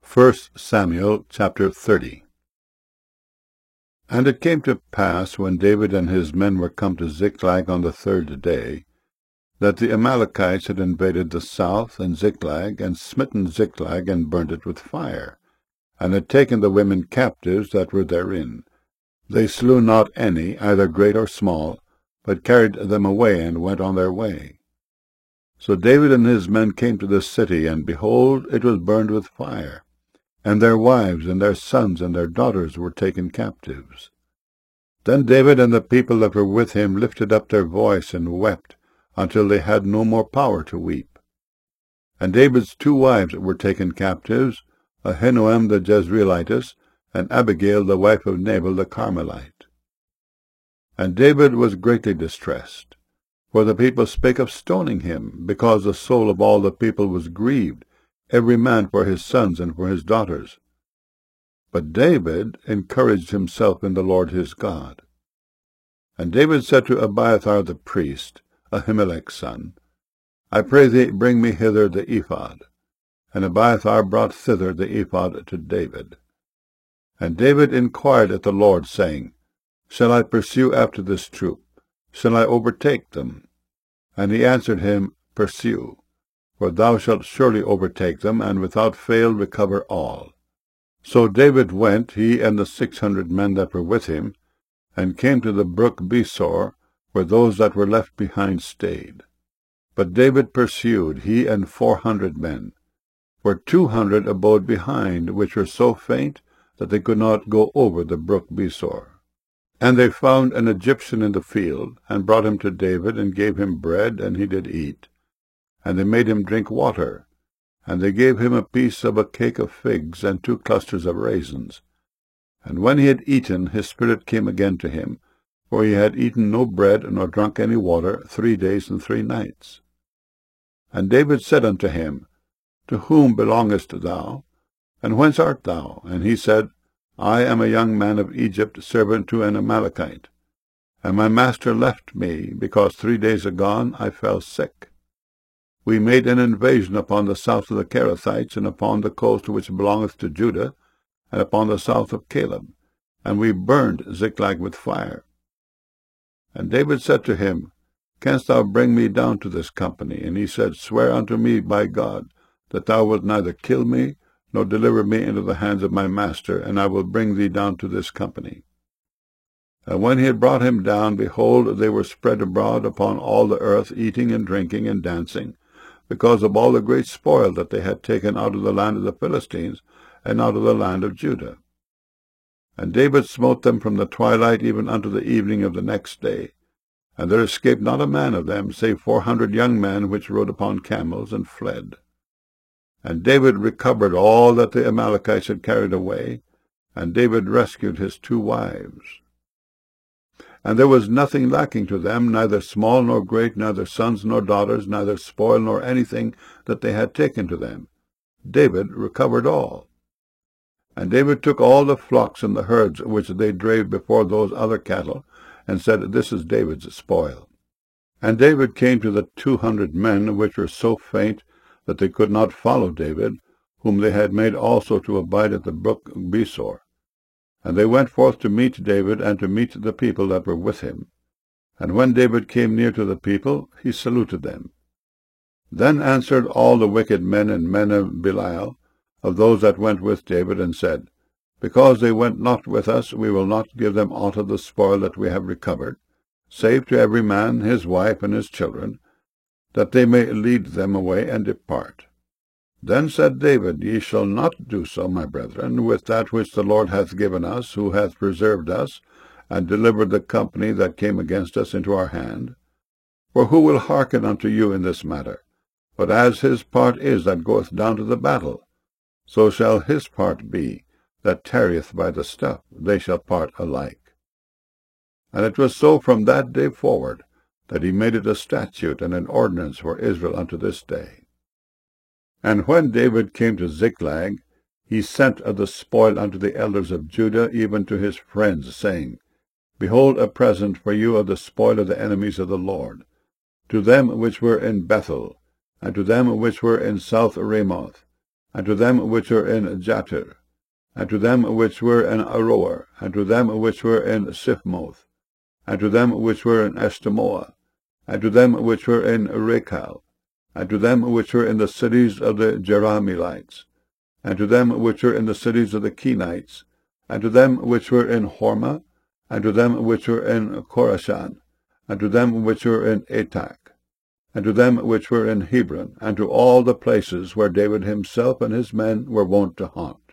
1 Samuel chapter 30. And it came to pass, when David and his men were come to Ziklag on the third day, that the Amalekites had invaded the south and Ziklag, and smitten Ziklag, and burnt it with fire, and had taken the women captives that were therein. They slew not any, either great or small, but carried them away, and went on their way. So David and his men came to the city, and behold, it was burned with fire, and their wives and their sons and their daughters were taken captives. Then David and the people that were with him lifted up their voice and wept, until they had no more power to weep. And David's two wives were taken captives, Ahinoam the Jezreelitess, and Abigail the wife of Nabal the Carmelite. And David was greatly distressed, for the people spake of stoning him, because the soul of all the people was grieved, every man for his sons and for his daughters. But David encouraged himself in the Lord his God. And David said to Abiathar the priest, Ahimelech's son, I pray thee, bring me hither the ephod. And Abiathar brought thither the ephod to David. And David inquired at the Lord, saying, Shall I pursue after this troop? Shall I overtake them? And he answered him, Pursue, for thou shalt surely overtake them, and without fail recover all. So David went, he and the 600 men that were with him, and came to the brook Besor, where those that were left behind stayed. But David pursued, he and 400 men, for 200 abode behind, which were so faint that they could not go over the brook Besor. And they found an Egyptian in the field, and brought him to David, and gave him bread, and he did eat. And they made him drink water, and they gave him a piece of a cake of figs, and 2 clusters of raisins. And when he had eaten, his spirit came again to him, for he had eaten no bread, nor drunk any water, 3 days and 3 nights. And David said unto him, To whom belongest thou? And whence art thou? And he said, I am a young man of Egypt, servant to an Amalekite. And my master left me, because 3 days agone I fell sick. We made an invasion upon the south of the Kerethites, and upon the coast which belongeth to Judah, and upon the south of Caleb, and we burned Ziklag with fire. And David said to him, Canst thou bring me down to this company? And he said, Swear unto me by God, that thou wilt neither kill me, nor deliver me into the hands of my master, and I will bring thee down to this company. And when he had brought him down, behold, they were spread abroad upon all the earth, eating and drinking and dancing, because of all the great spoil that they had taken out of the land of the Philistines, and out of the land of Judah. And David smote them from the twilight even unto the evening of the next day, and there escaped not a man of them, save 400 young men which rode upon camels, and fled. And David recovered all that the Amalekites had carried away, and David rescued his 2 wives. And there was nothing lacking to them, neither small nor great, neither sons nor daughters, neither spoil nor anything that they had taken to them. David recovered all. And David took all the flocks and the herds which they drave before those other cattle, and said, This is David's spoil. And David came to the 200 men which were so faint that they could not follow David, whom they had made also to abide at the brook Besor. And they went forth to meet David, and to meet the people that were with him. And when David came near to the people, he saluted them. Then answered all the wicked men and men of Belial, of those that went with David, and said, Because they went not with us, we will not give them aught of the spoil that we have recovered, save to every man his wife and his children, that they may lead them away and depart. Then said David, Ye shall not do so, my brethren, with that which the Lord hath given us, who hath preserved us, and delivered the company that came against us into our hand. For who will hearken unto you in this matter? But as his part is that goeth down to the battle, so shall his part be that tarrieth by the stuff. They shall part alike. And it was so from that day forward, that he made it a statute and an ordinance for Israel unto this day. And when David came to Ziklag, he sent of the spoil unto the elders of Judah, even to his friends, saying, Behold a present for you of the spoil of the enemies of the Lord, to them which were in Bethel, and to them which were in South Ramoth, and to them which were in Jattir, and to them which were in Aroer, and to them which were in Siphmoth, and to them which were in Eshtemoa, and to them which were in Rechal, and to them which were in the cities of the Jerahmeelites, and to them which were in the cities of the Kenites, and to them which were in Hormah, and to them which were in Korashan, and to them which were in Atak, and to them which were in Hebron, and to all the places where David himself and his men were wont to haunt.